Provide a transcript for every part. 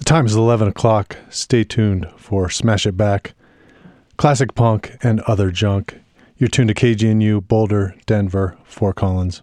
time is 11 o'clock. Stay tuned for Smash It Back, classic punk, and other junk. You're tuned to KGNU, Boulder, Denver, Fort Collins.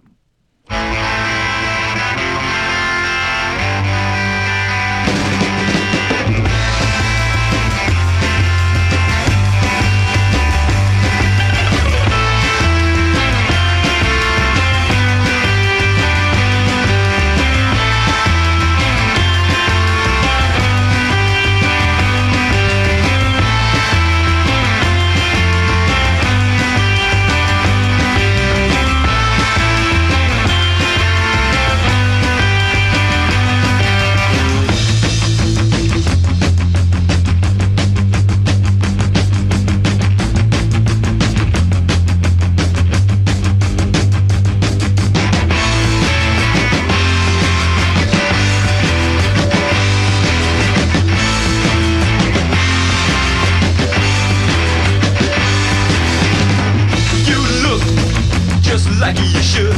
Like you should.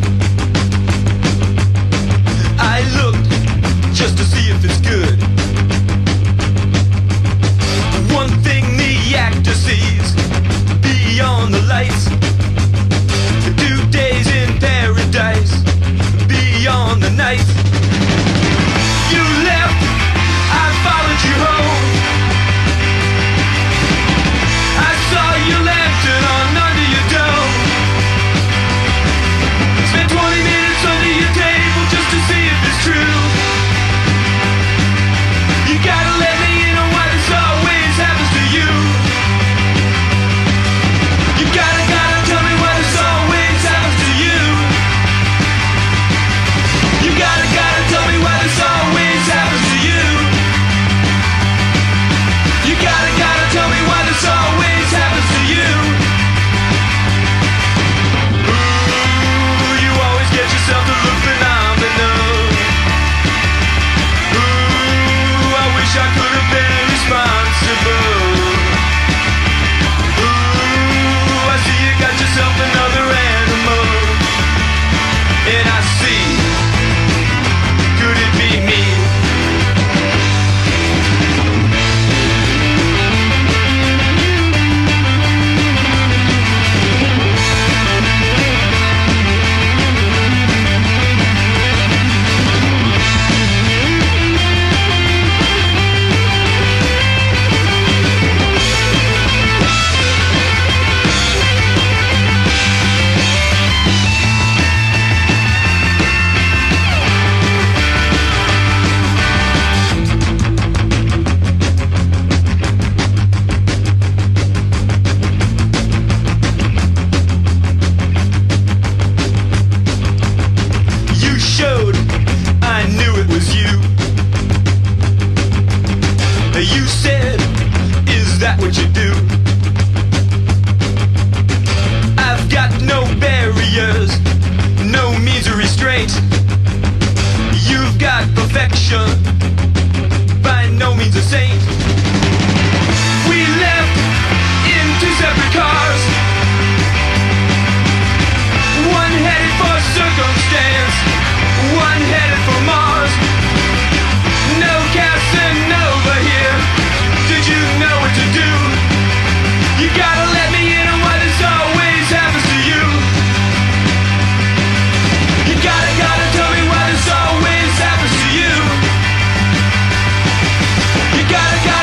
I looked just to see if it's good. One thing the actor sees beyond the lights, 2 days in paradise beyond the night. You left, I followed you home. I saw your lantern on under your dome. Spent 20 minutes under your table just to see if it's true. You gotta let me in on why this always happens to you. You gotta tell me why this always happens to you. You gotta tell me why this always happens to you. You gotta tell me why this always happens to you. Get yourself to look phenomenal. Ooh, I wish I could have been responsible. Ooh, I see you got yourself another animal. And I see, could it be me? You said, is that what you do? I've got no barriers, no means of restraint. You've got perfection, by no means a saint. We left in 2 separate cars, one headed for circumstance, one headed for Mars. No Casanova here. Did you know what to do? You gotta let me in on why this always happens to you. You gotta tell me why this always happens to you. You gotta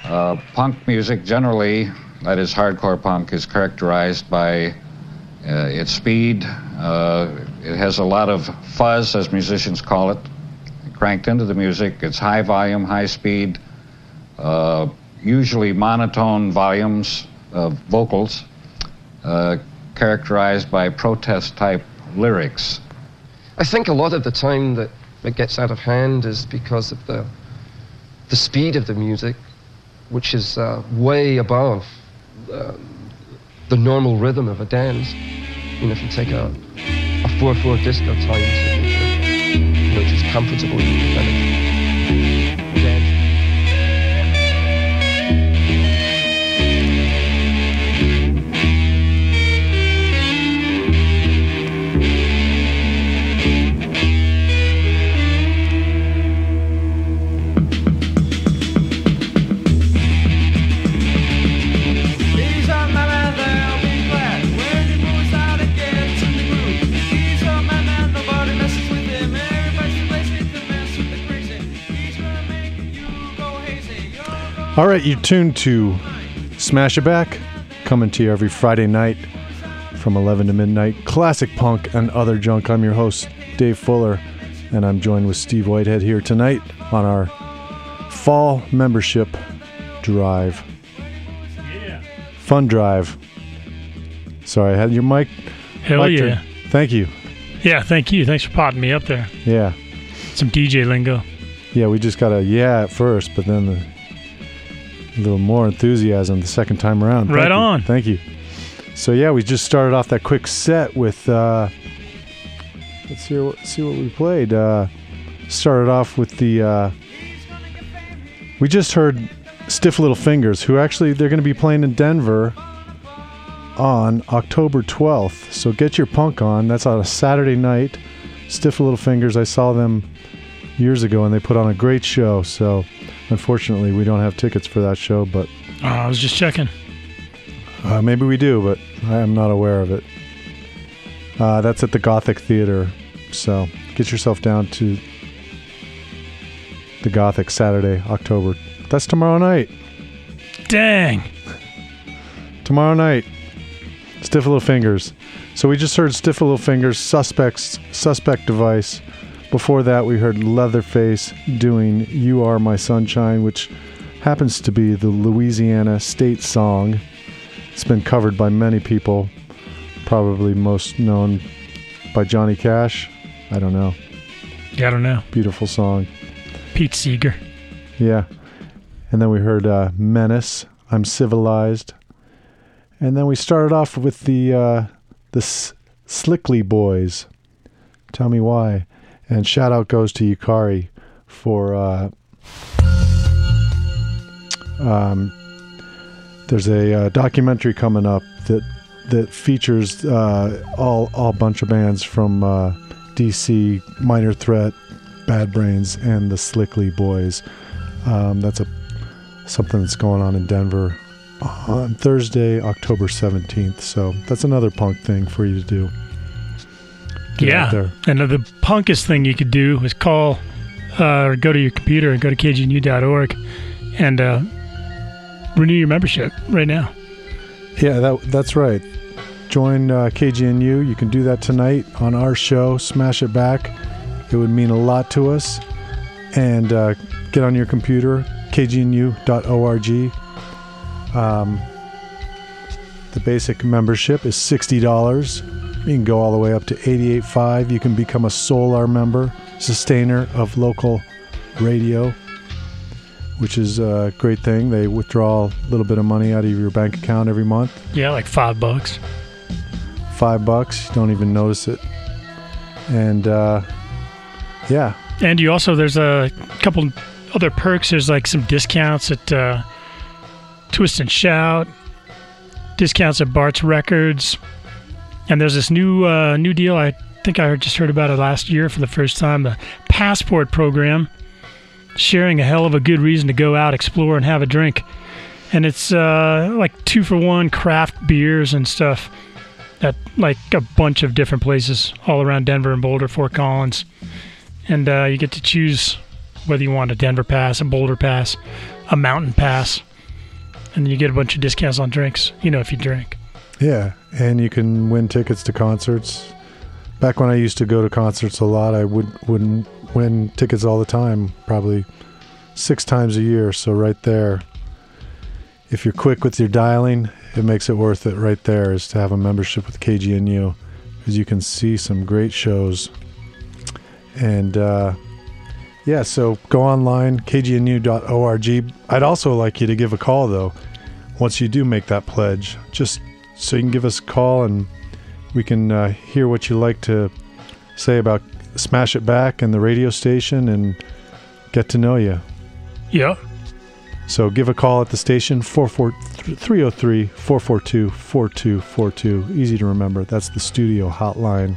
Punk music generally, that is hardcore punk, is characterized by its speed. It has a lot of fuzz, as musicians call it, cranked into the music. It's high volume, high speed, usually monotone volumes of vocals, characterized by protest-type lyrics. I think a lot of the time that it gets out of hand is because of the speed of the music, which is way above the normal rhythm of a dance. You know, if you take a 4/4 disco time signature, which is comfortable and dance. All right, you're tuned to Smash It Back, coming to you every Friday night from 11 to midnight. Classic punk and other junk. I'm your host, Dave Fuller, and I'm joined with Steve Whitehead here tonight on our fall membership drive. Yeah. Fun drive. Sorry, I had your mic. Hell mic yeah. turn. Thank you. Yeah, thank you. Thanks for potting me up there. Yeah. Some DJ lingo. Yeah, we just got a yeah at first, but then a little more enthusiasm the second time around. Right on. Thank you. So yeah, we just started off that quick set with let's see what we played. Started off with the we just heard Stiff Little Fingers, who actually they're going to be playing in Denver on October 12th. So get your punk on. That's on a Saturday night. Stiff Little Fingers, I saw them years ago and they put on a great show. So unfortunately, we don't have tickets for that show, but I was just checking. maybe we do, but I am not aware of it. That's at the Gothic Theater, so get yourself down to the Gothic Saturday, October. That's tomorrow night. Dang. Tomorrow night. Stiff Little Fingers. So we just heard Stiff Little Fingers, Suspect Device. Before that, we heard Leatherface doing You Are My Sunshine, which happens to be the Louisiana state song. It's been covered by many people, probably most known by Johnny Cash. I don't know. Yeah, I don't know. Beautiful song. Pete Seeger. Yeah. And then we heard Menace, I'm Civilized. And then we started off with the Slickly Boys, Tell Me Why. And shout out goes to Yukari for there's a documentary coming up that features all bunch of bands from DC, Minor Threat, Bad Brains, and the Slickly Boys. That's something that's going on in Denver on Thursday, October 17th. So that's another punk thing for you to do. Get out there. And the punkest thing you could do is call or go to your computer and go to kgnu.org and renew your membership right now. Yeah, that's right. Join KGNU. You can do that tonight on our show, Smash It Back. It would mean a lot to us. And get on your computer, kgnu.org. The basic membership is $60. You can go all the way up to $88.5. You can become a Solar member, sustainer of local radio, which is a great thing. They withdraw a little bit of money out of your bank account every month. Yeah, like $5. $5. You don't even notice it. And yeah. And you also, there's a couple other perks. There's like some discounts at Twist and Shout, discounts at Bart's Records. And there's this new deal. I think I just heard about it last year for the first time. The Passport program, sharing a hell of a good reason to go out, explore, and have a drink. And it's like 2-for-1 craft beers and stuff at like a bunch of different places all around Denver and Boulder, Fort Collins. And you get to choose whether you want a Denver pass, a Boulder pass, a mountain pass. and you get a bunch of discounts on drinks, if you drink. Yeah, and you can win tickets to concerts. Back when I used to go to concerts a lot, I would win tickets all the time, probably 6 times a year. So right there, if you're quick with your dialing, it makes it worth it right there, is to have a membership with KGNU, because you can see some great shows. And yeah, so go online, kgnu.org. I'd also like you to give a call, though, once you do make that pledge, just so you can give us a call and we can hear what you like to say about Smash It Back and the radio station and get to know you. Yeah. So give a call at the station, 303-442-4242. Easy to remember. That's the studio hotline.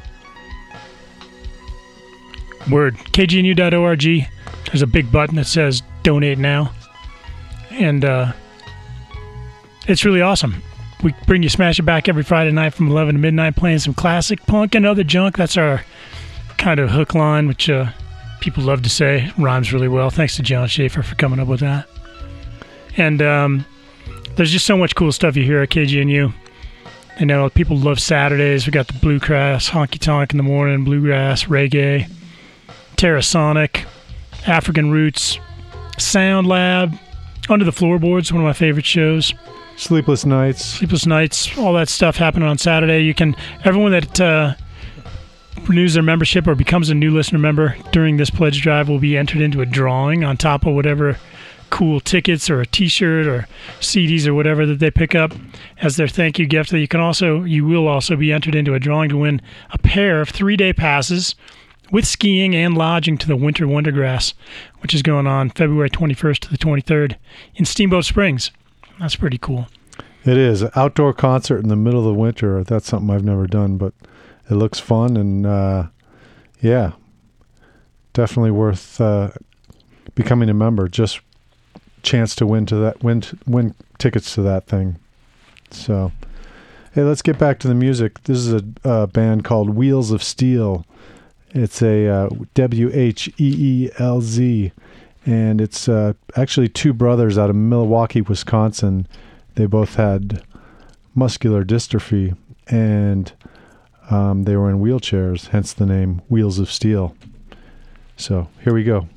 Word. KGNU.org. There's a big button that says Donate Now. And it's really awesome. We bring you Smash It Back every Friday night from 11 to midnight, playing some classic punk and other junk. That's our kind of hook line, which people love to say. Rhymes really well. Thanks to John Schaefer for coming up with that. And there's just so much cool stuff you hear at KGNU. I know people love Saturdays. We got the bluegrass, honky tonk in the morning, bluegrass, reggae, Terrasonic, African Roots, Sound Lab, Under the Floorboards, one of my favorite shows. Sleepless Nights, all that stuff happening on Saturday. Everyone that renews their membership or becomes a new listener member during this pledge drive will be entered into a drawing on top of whatever cool tickets or a t-shirt or CDs or whatever that they pick up as their thank you gift. You will also be entered into a drawing to win a pair of 3-day passes with skiing and lodging to the Winter Wondergrass, which is going on February 21st to the 23rd in Steamboat Springs. That's pretty cool. It is. An outdoor concert in the middle of the winter. That's something I've never done, but it looks fun. And, yeah, definitely worth becoming a member. Just chance to win tickets to that thing. So, hey, let's get back to the music. This is a band called Wheels of Steel. It's a WHEELZ. And it's actually 2 brothers out of Milwaukee, Wisconsin. They both had muscular dystrophy, and they were in wheelchairs, hence the name Wheels of Steel. So here we go.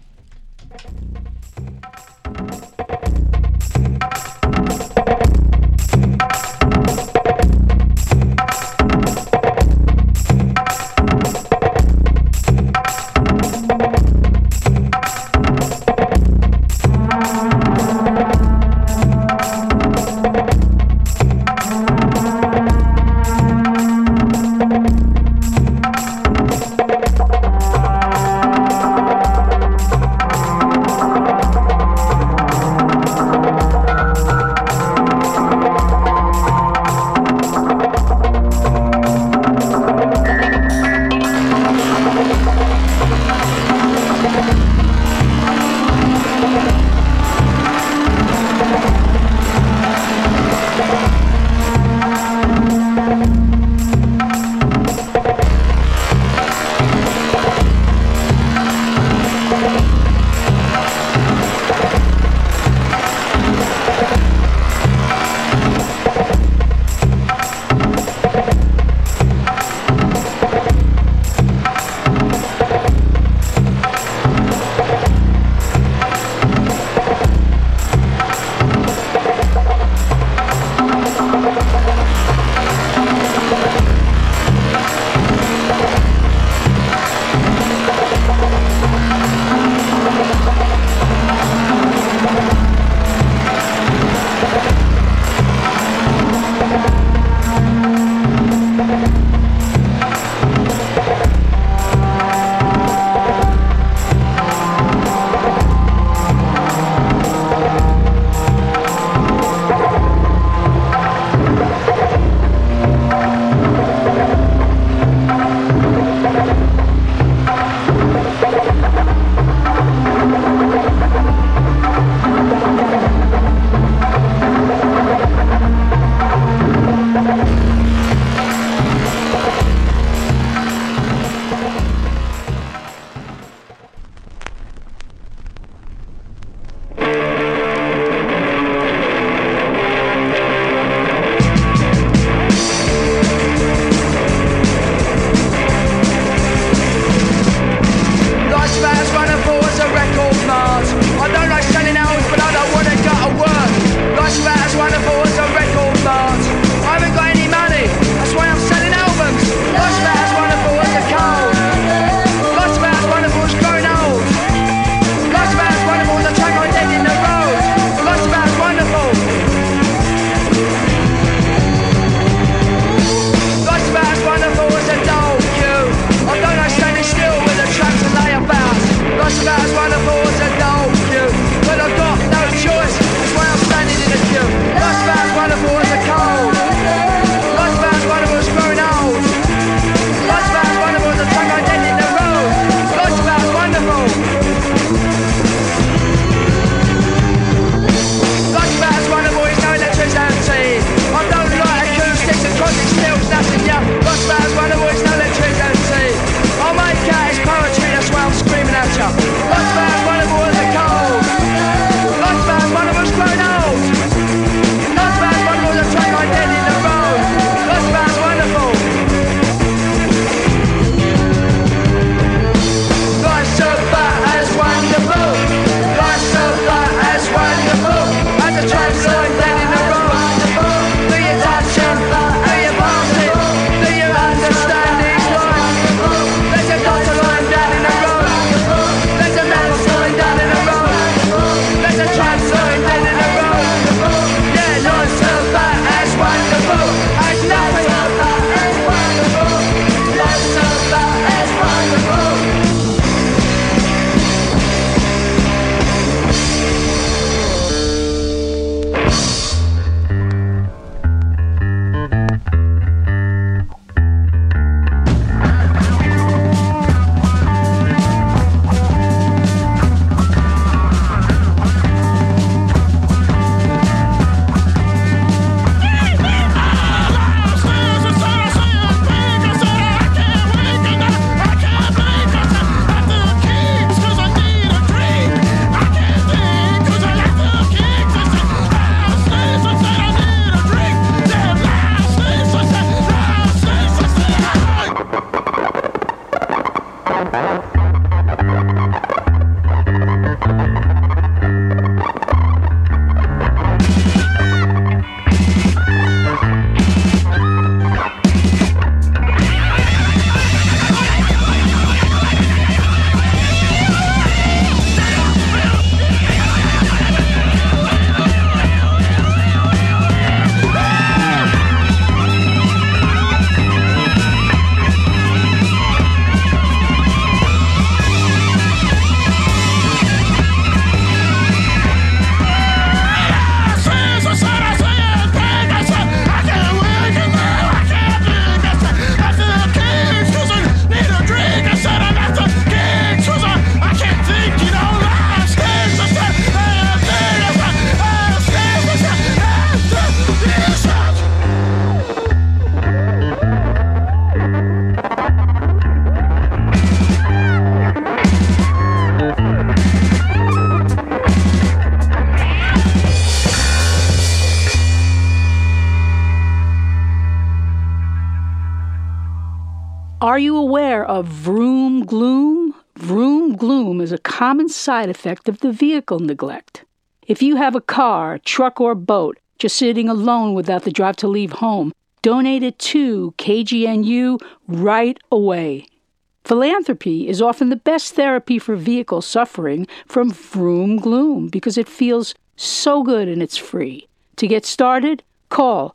Are you aware of vroom gloom? Vroom gloom is a common side effect of the vehicle neglect. If you have a car, truck, or boat just sitting alone without the drive to leave home, donate it to KGNU right away. Philanthropy is often the best therapy for vehicles suffering from vroom gloom because it feels so good and it's free. To get started, call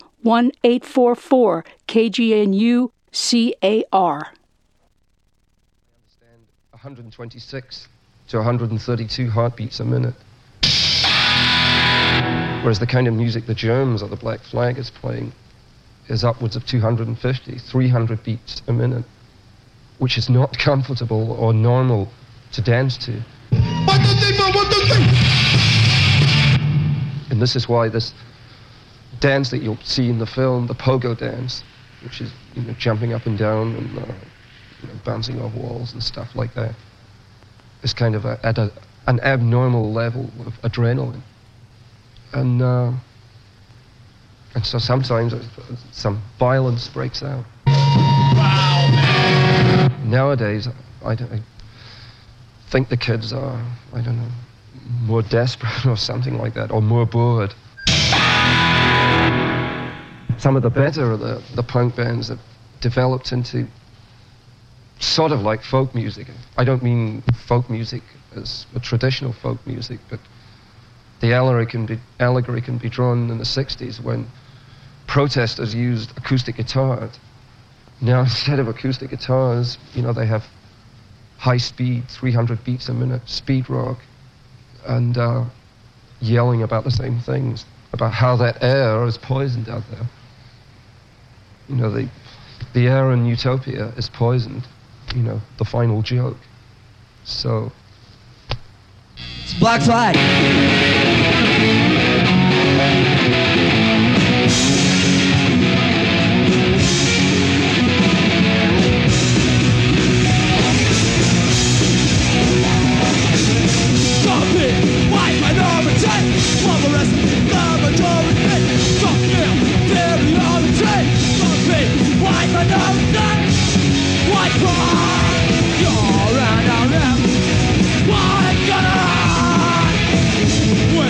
1-844-KGNU-CAR. 126 to 132 heartbeats a minute. Whereas the kind of music the Germs or the Black Flag is playing is upwards of 250, 300 beats a minute, which is not comfortable or normal to dance to. And this is why this dance that you'll see in the film, the pogo dance, which is jumping up and down and bouncing off walls and stuff like that, is kind of at an abnormal level of adrenaline. And so sometimes some violence breaks out. Wow, man. Nowadays, I think the kids are, I don't know, more desperate or something like that, or more bored. Some of the better of the punk bands have developed into sort of like folk music. I don't mean folk music as a traditional folk music, but the allegory can be drawn in the 60s when protesters used acoustic guitars. Now, instead of acoustic guitars, they have high speed, 300 beats a minute, speed rock, and yelling about the same things, about how that air is poisoned out there. The air in Utopia is poisoned, the final joke. So... It's Black Flag. When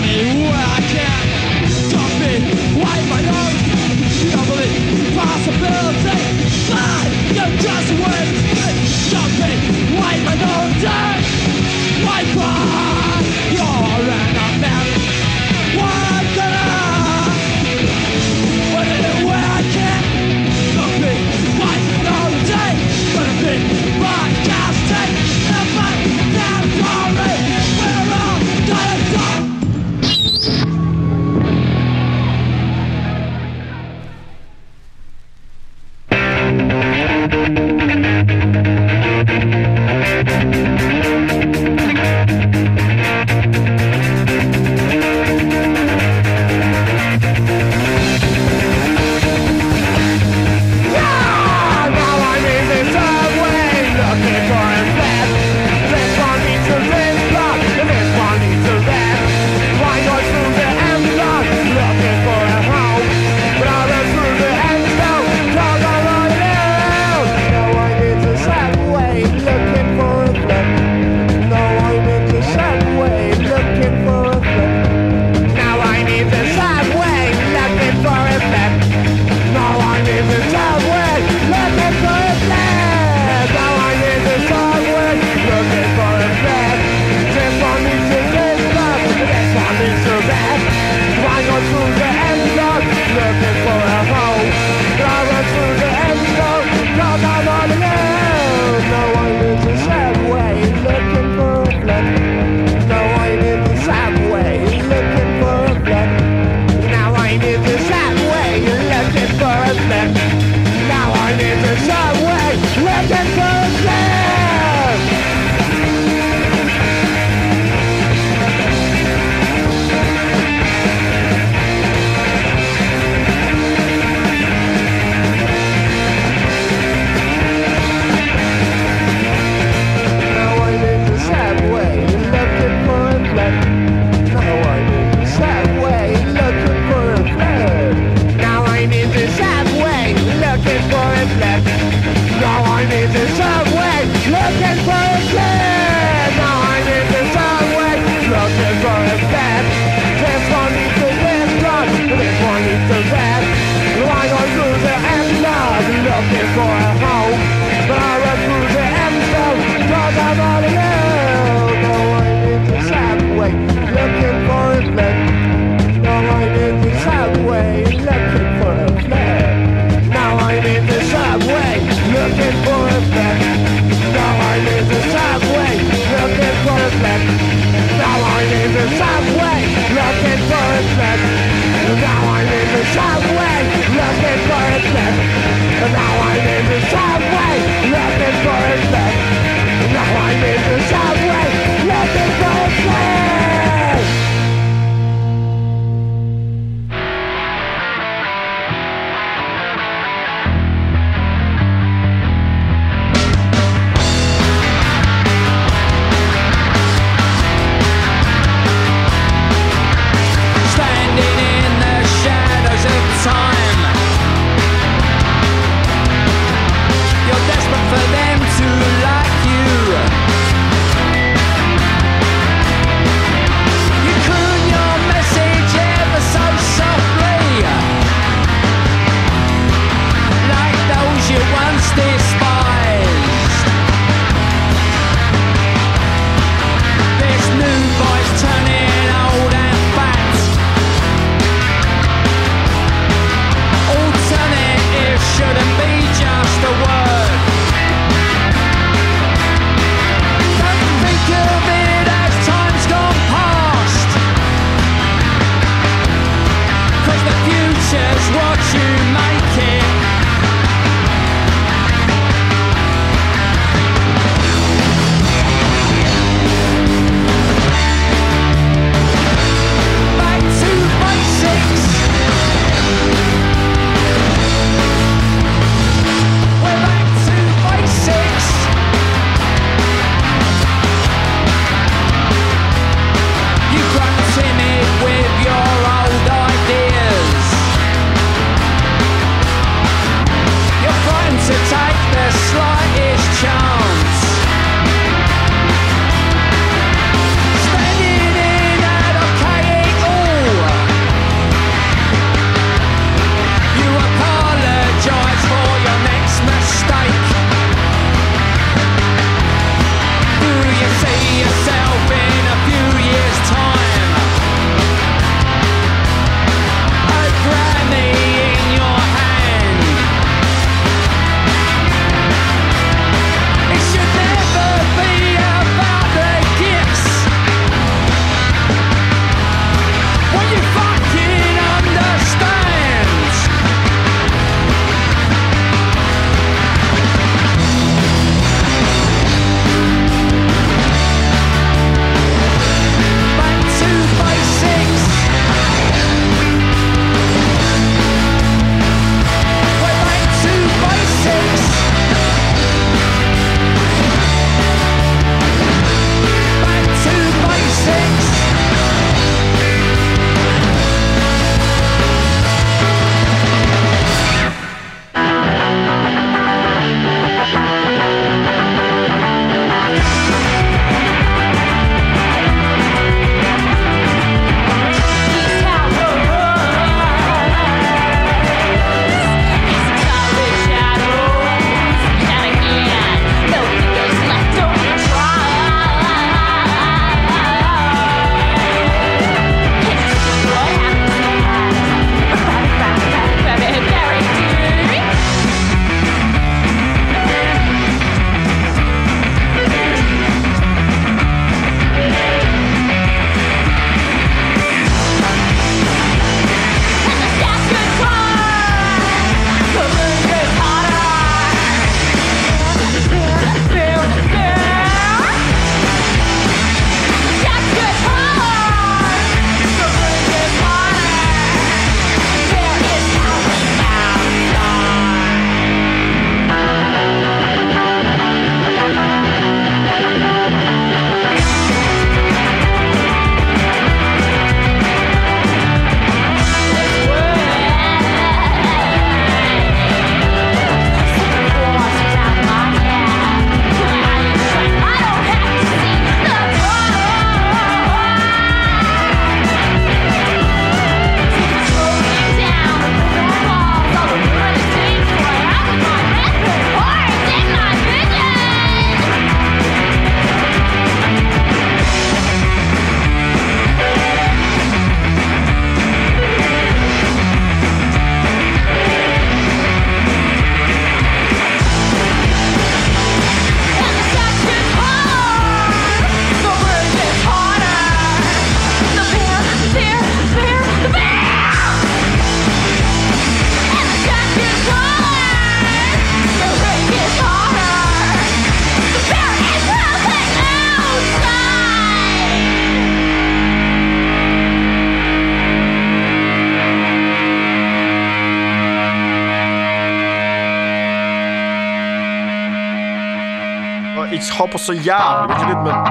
iets hoppas så jävligt mycket nytt men...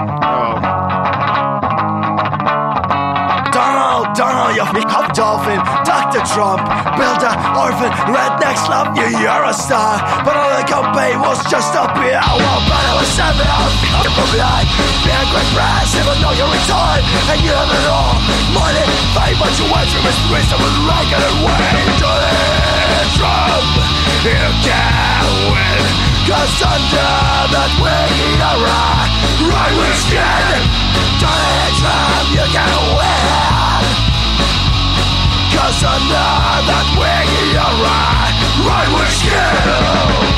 Donald, jag fick upp Dolphin, Dr. Trump, build a orphan, rednecks love you, you're a star. But all the company was just a beer. Well, but I was 7 out of blood. Being great brass, even though you're retired, and you have it all. Money, fame, but you went through mysteries that was like it away. Donald Trump, you can't win. Cause under that wing you're right with skin. Donald Trump, you can't win. Cause under that wing you're right with skin.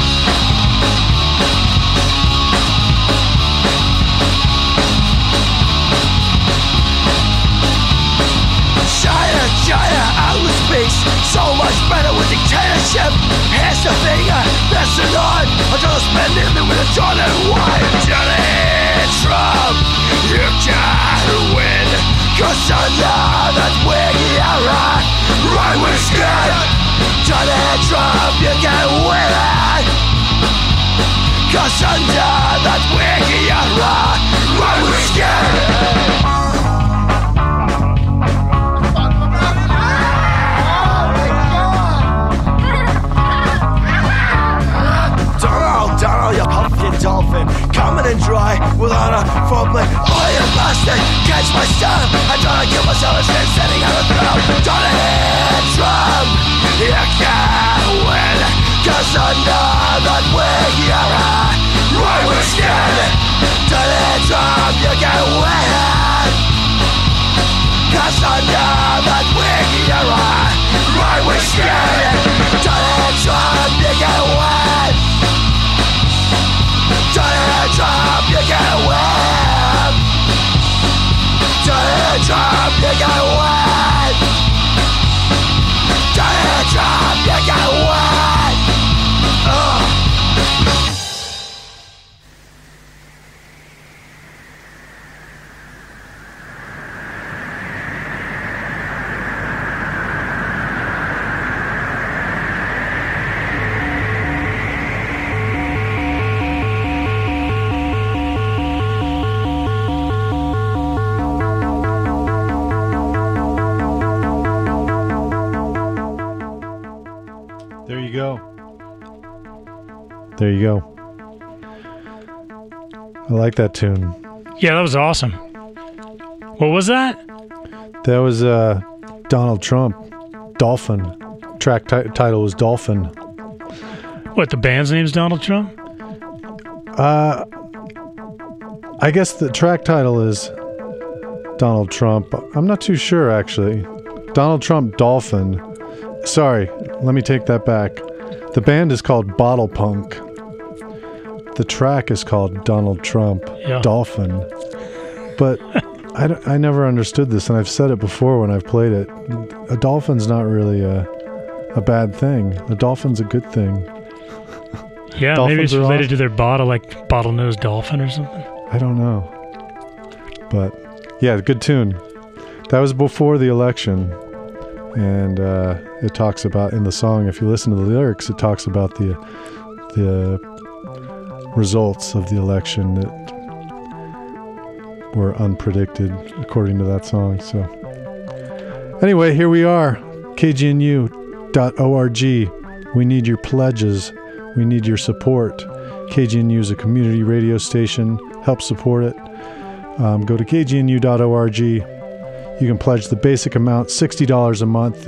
China outspeaks so much better with dictatorship. Here's the finger, that's the line. I just spend it with a Jordan White. Donald Trump, you can't win. Cause under that wing you're right with skin. Donald Trump, you can't win. Cause under that wing you're right with skin. Donald, you pumpkin dolphin, coming in dry without a problem. Oh, you bastard, catch my stuff. I try to kill myself instead setting out a throat. Donald Trump, you can't win. Cause under that wing you're right with skin. Donald Trump, you can't win. Cause under that wing you're right with skin. Donald Trump, you can't win. Donald Trump, you can't win. Donald Trump, you can't win. Donald Trump, you can't win. There you go. I like that tune. Yeah, that was awesome. What was that? That was Donald Trump, Dolphin. Track title was Dolphin. What, the band's name's Donald Trump? I guess the track title is Donald Trump. I'm not too sure, actually. Donald Trump, Dolphin. Sorry, let me take that back. The band is called Bottle Punk. The track is called Donald Trump, Dolphin. But I never understood this, and I've said it before when I've played it. A dolphin's not really a bad thing. A dolphin's a good thing. Yeah, dolphins maybe it's related to their bottle, like bottlenose dolphin or something. I don't know. But, yeah, good tune. That was before the election. And it talks about, in the song, if you listen to the lyrics, it talks about the results of the election that were unpredicted, according to that song. So anyway, here we are, kgnu.org. We need your pledges. We need your support. KGNU is a community radio station. Help support it. Go to kgnu.org. You can pledge the basic amount, $60 a month,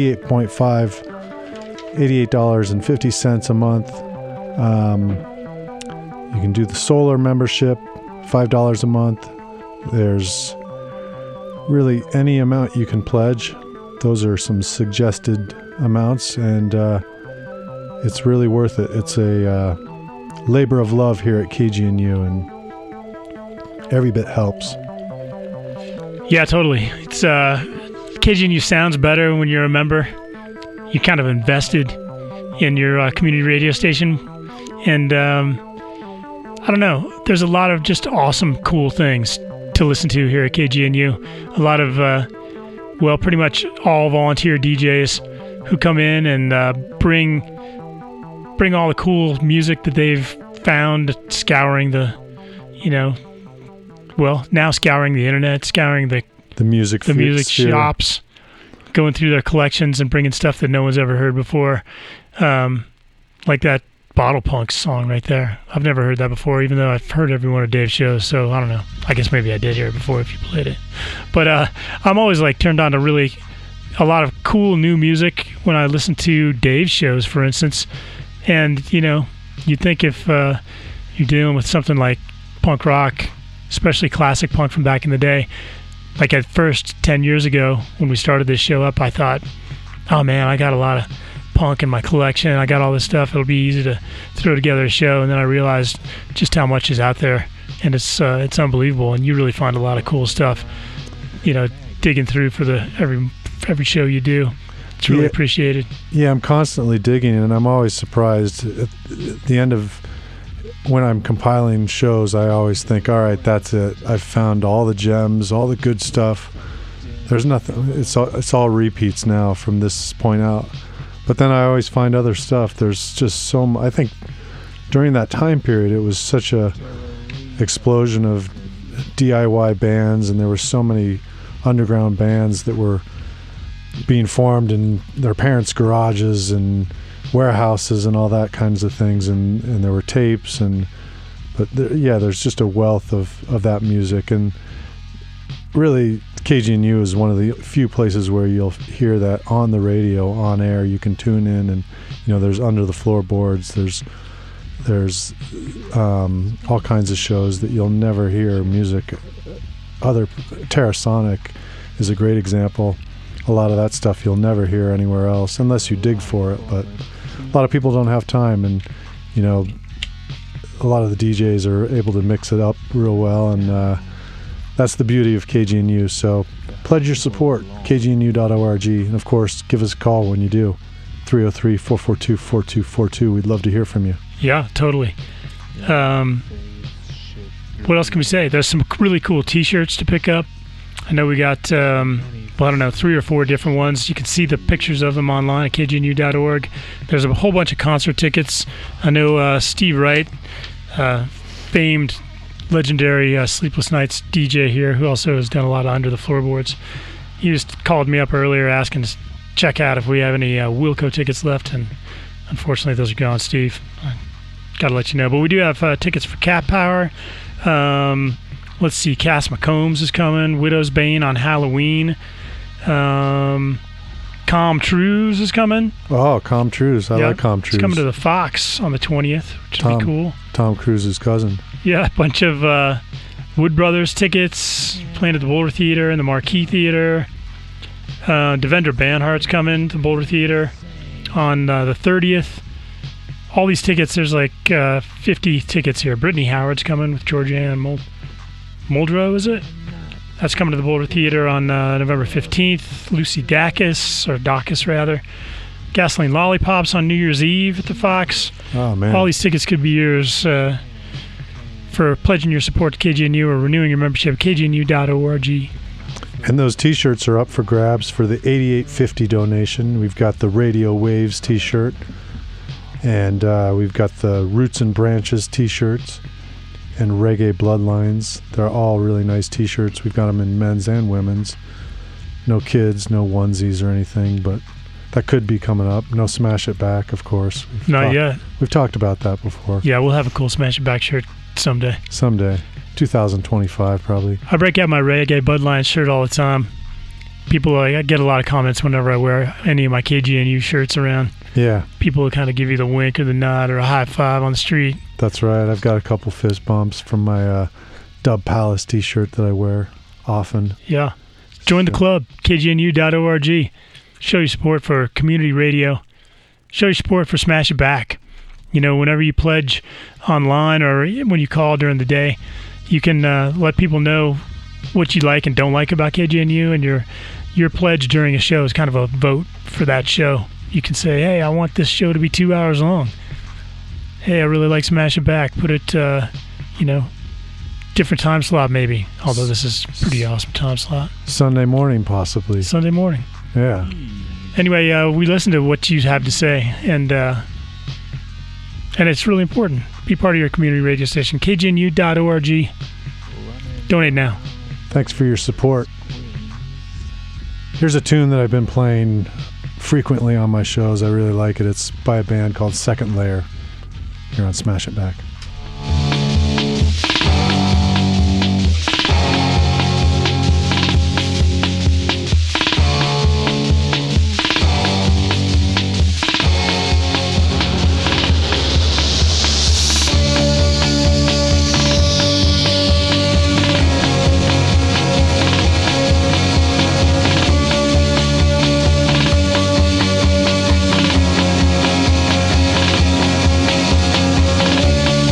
$88.50 a month. You can do the solar membership, $5 a month. There's really any amount you can pledge. Those are some suggested amounts, and it's really worth it. It's a labor of love here at KGNU, and every bit helps. Yeah, totally. It's KGNU sounds better when you're a member. You kind of invested in your community radio station, and I don't know. There's a lot of just awesome, cool things to listen to here at KGNU. A lot of, pretty much all volunteer DJs who come in and bring all the cool music that they've found scouring the well, now scouring the internet, scouring the music sphere. shops, going through their collections and bringing stuff that no one's ever heard before, like that Bottle Punk song right there. I've never heard that before, even though I've heard every one of Dave's shows, so I don't know. I guess maybe I did hear it before if you played it. But I'm always like turned on to really a lot of cool new music when I listen to Dave's shows, for instance. And, you'd think if you're dealing with something like punk rock, especially classic punk from back in the day, like at first 10 years ago when we started this show up, I thought, oh man, I got a lot of punk in my collection. I got all this stuff. It'll be easy to throw together a show. And then I realized just how much is out there, and it's unbelievable. And you really find a lot of cool stuff, digging through for every show you do. It's really appreciated. Yeah, I'm constantly digging, and I'm always surprised at the end of when I'm compiling shows. I always think, all right, that's it. I've found all the gems, all the good stuff. There's nothing. It's all repeats now from this point out. But then I always find other stuff. There's just so much. I think during that time period, it was such a explosion of DIY bands, and there were so many underground bands that were being formed in their parents' garages and warehouses and all that kinds of things, and there were tapes, there's just a wealth of that music. And really, KGNU is one of the few places where you'll hear that on the radio, on air. You can tune in, and there's Under the Floorboards, there's all kinds of shows that you'll never hear music. Terrasonic is a great example. A lot of that stuff you'll never hear anywhere else unless you dig for it, but a lot of people don't have time, and a lot of the DJs are able to mix it up real well, and that's the beauty of KGNU. So pledge your support, kgnu.org, and of course give us a call when you do, 303-442-4242. We'd love to hear from you. Yeah, totally. What else can we say? There's some really cool t-shirts to pick up. I know we got 3 or 4 different ones. You can see the pictures of them online at kgnu.org. There's a whole bunch of concert tickets. I know Steve Wright, famed, legendary Sleepless Nights DJ here, who also has done a lot of Under the Floorboards. He just called me up earlier asking to check out if we have any Wilco tickets left, and unfortunately those are gone, Steve. I got to let you know. But we do have tickets for Cat Power. Let's see, Cass McCombs is coming. Widow's Bane on Halloween. Com Trues is coming. Oh, Com Trues. I like Com Trues. He's coming to the Fox on the 20th, which would be cool. Tom Cruise's cousin. Yeah, a bunch of Wood Brothers tickets, playing at the Boulder Theater and the Marquee Theater. Devendra Banhart's coming to the Boulder Theater on the 30th. All these tickets, there's like 50 tickets here. Brittany Howard's coming with Georgianne Muldrow, is it? That's coming to the Boulder Theater on November 15th. Lucy Dacus, or Dacus rather. Gasoline Lollipops on New Year's Eve at the Fox. Oh, man. All these tickets could be yours for pledging your support to KGNU or renewing your membership at kgnu.org. And those t-shirts are up for grabs for the $88.50 donation. We've got the Radio Waves t-shirt, and we've got the Roots and Branches t-shirts and Reggae Bloodlines. They're all really nice t-shirts. We've got them in men's and women's. No kids, no onesies or anything, but that could be coming up. No Smash It Back, of course. Not yet. We've talked about that before. Yeah, we'll have a cool Smash It Back shirt someday. 2025 probably. I break out my Reggae Bloodlines shirt all the time. People, I get a lot of comments whenever I wear any of my KGNU shirts around. Yeah. People kind of give you the wink or the nod or a high five on the street. That's right. I've got a couple fist bumps from my Dub Palace t-shirt that I wear often. Yeah. Join the club, kgnu.org. Show your support for community radio. Show your support for Smash It Back. Whenever you pledge online or when you call during the day, you can let people know what you like and don't like about KGNU, and your pledge during a show is kind of a vote for that show. You can say, hey, I want this show to be 2 hours long. Hey, I really like Smash It Back. Put it, different time slot maybe, although this is a pretty awesome time slot. Sunday morning, possibly. Sunday morning. Yeah. Anyway, we listen to what you have to say, and it's really important. Be part of your community radio station. KGNU.org. Donate now. Thanks for your support. Here's a tune that I've been playing frequently on my shows. I really like it. It's by a band called Second Layer. Here on Smash It Back. Thank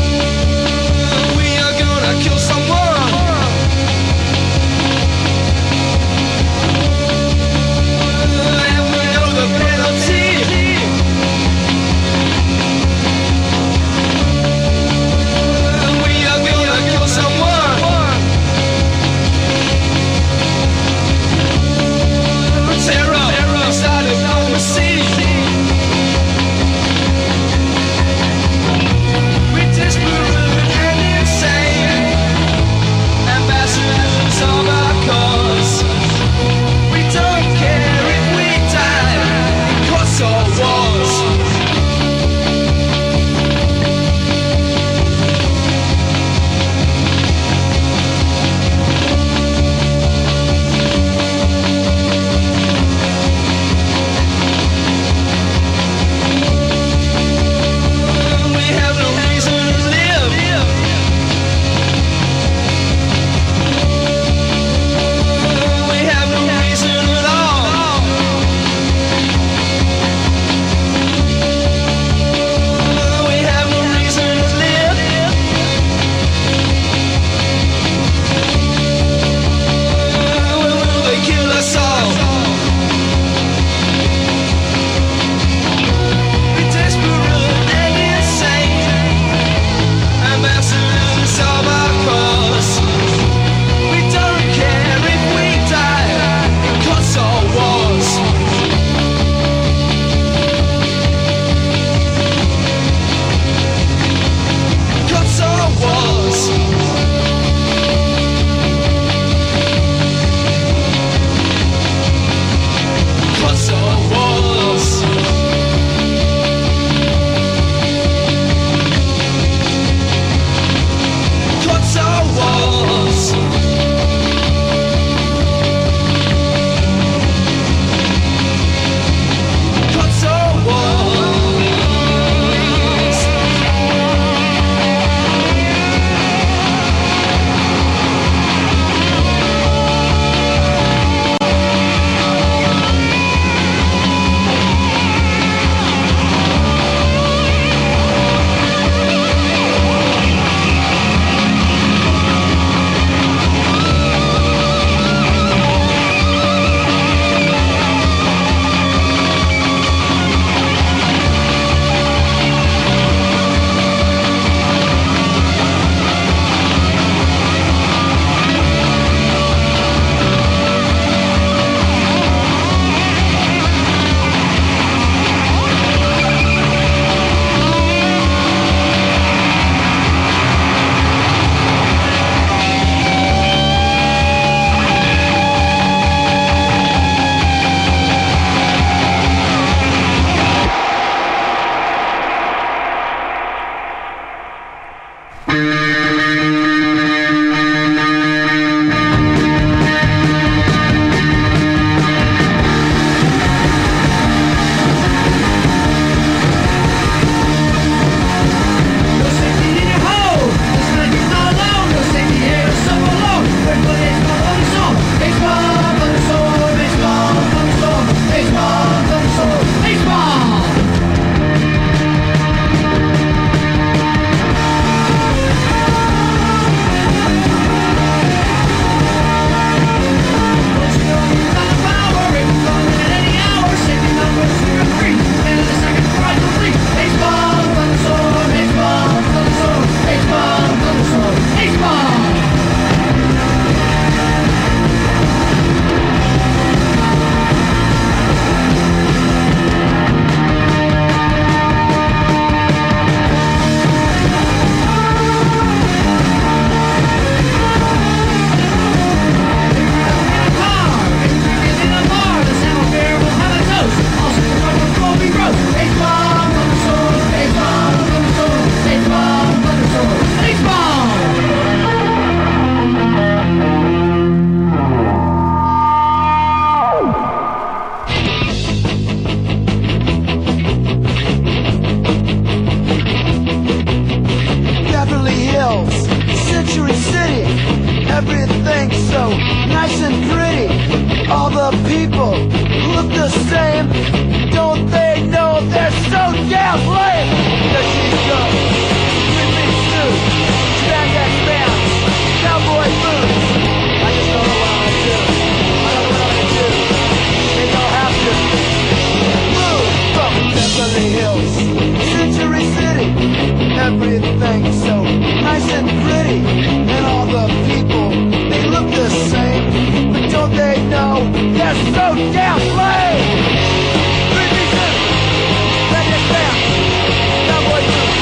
same. Don't they know they're so damn lame? There she goes, three-piece suit, spandex pants, cowboy boots. I just don't know what I'm gonna do. I don't know what I'm gonna do. Maybe I'll have to move from Beverly Hills, Century City. Everything's so nice and pretty, and all the people, they look the same. But don't they know they're so damn lame? Three-piece suit, spandex pants, cowboy boots.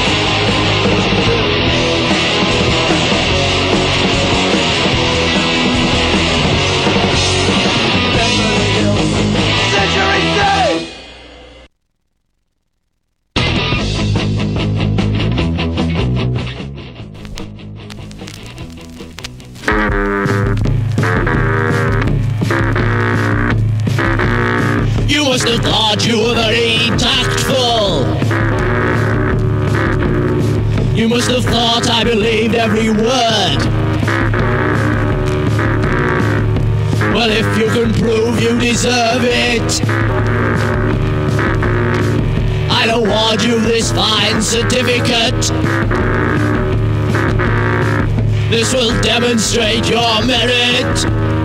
Beverly Hills, Century City. You must have thought you were very tactful. You must have thought I believed every word. Well, if you can prove you deserve it, I'd award you this fine certificate. This will demonstrate your merit.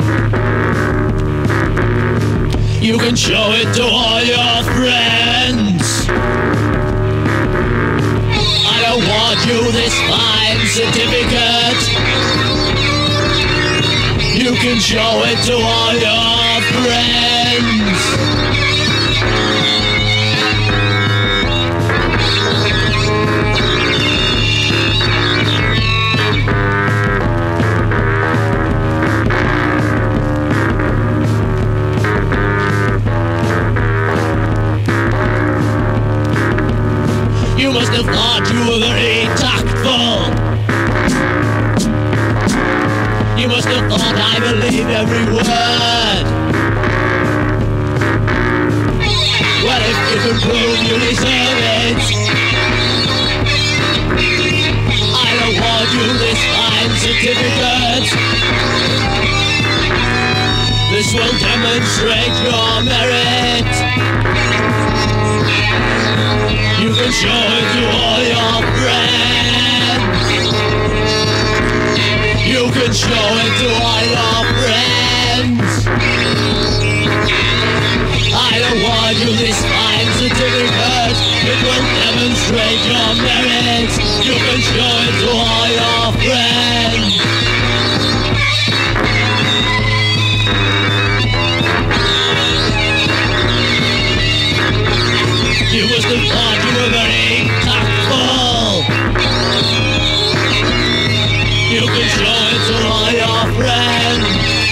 You can show it to all your friends. I award you this fine certificate. You can show it to all your friends. You must have thought you were very tactful. You must have thought I believed every word. Well, if you can prove you deserve it, I'll award you this fine certificate. This will demonstrate your merit. You can show it to all your friends. You can show it to all your friends. I award you this fine certificate. It will demonstrate your merit. You can show it to all your friends. You must have thought you were very tactful. You can show it to all your friends.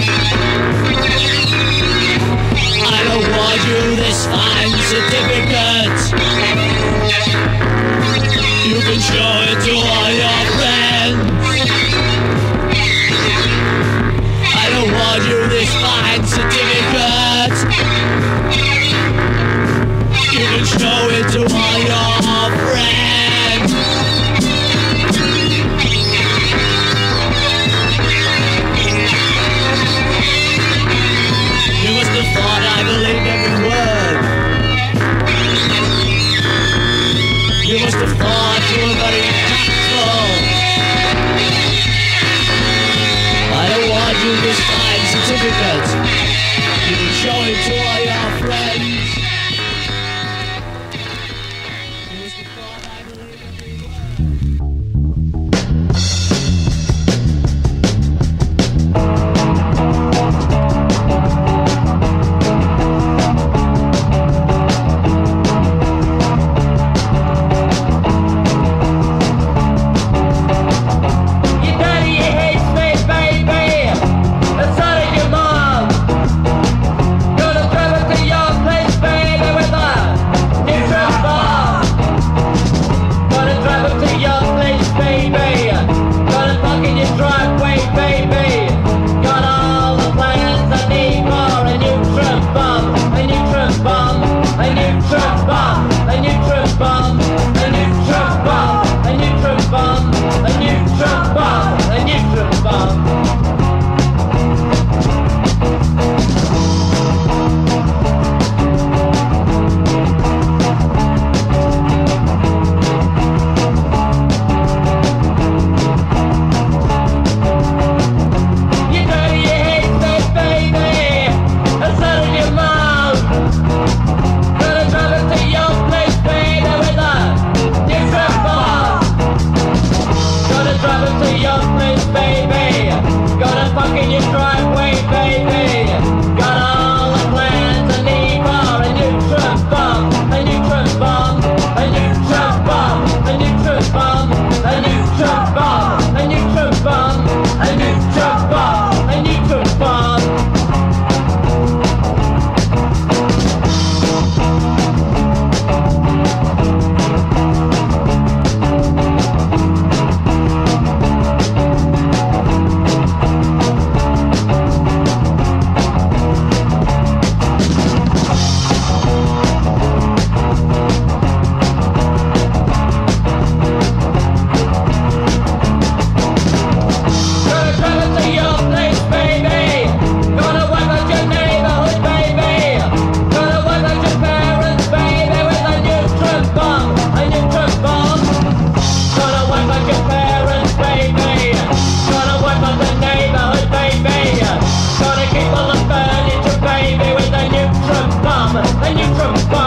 I'll award you this fine certificate. You can show it to all your friends. I'll award you this fine certificate. You can show it to all your friends. You must have thought I believed every word. You must have thought you were very tactful. I award you this fine certificate. You can show it to all your friends.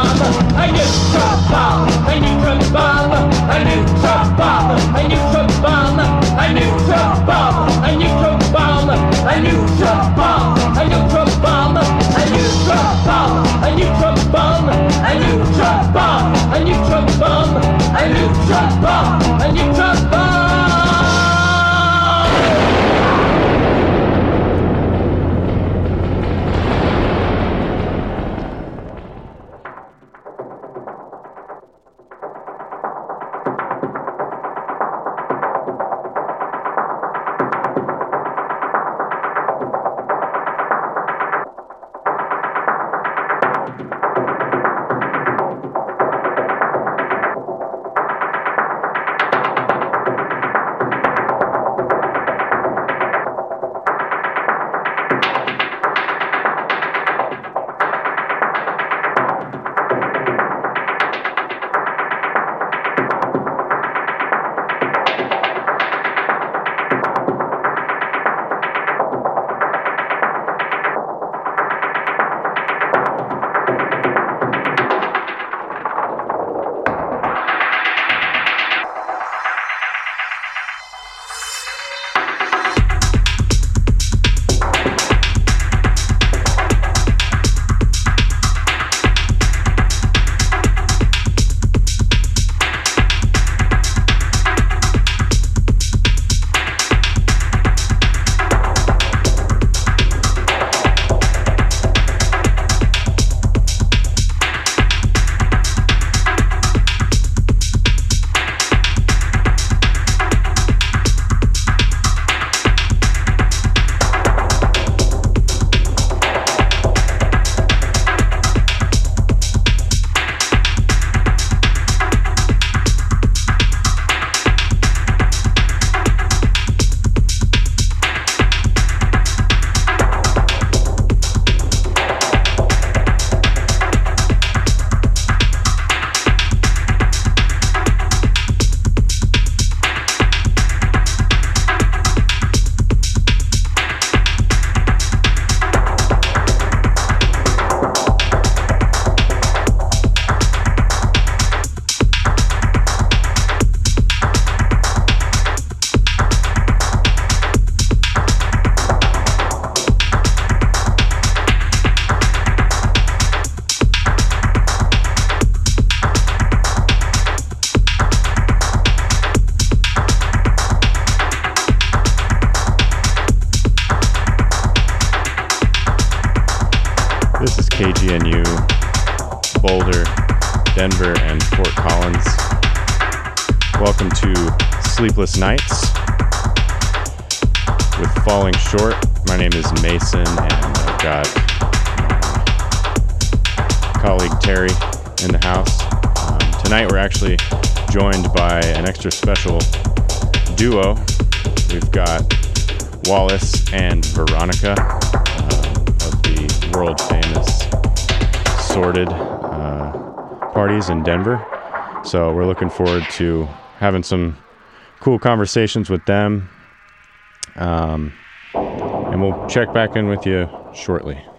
bomb, a neutron bomb, a neutron bomb, a neutron bomb, a neutron bomb, a neutron bomb, a neutron bomb, a neutron bomb, a neutron bomb, a neutron bomb, a neutron bomb, a neutron bomb, a neutron bomb, a neutron bomb, a neutron bomb. KGNU, Boulder, Denver, and Fort Collins. Welcome to Sleepless Nights with Falling Short. My name is Mason, and I've got my colleague Terry in the house. Tonight we're actually joined by an extra special duo. We've got Wallace and Veronica of the world famous Sorted parties in Denver. So we're looking forward to having some cool conversations with them. And we'll check back in with you shortly.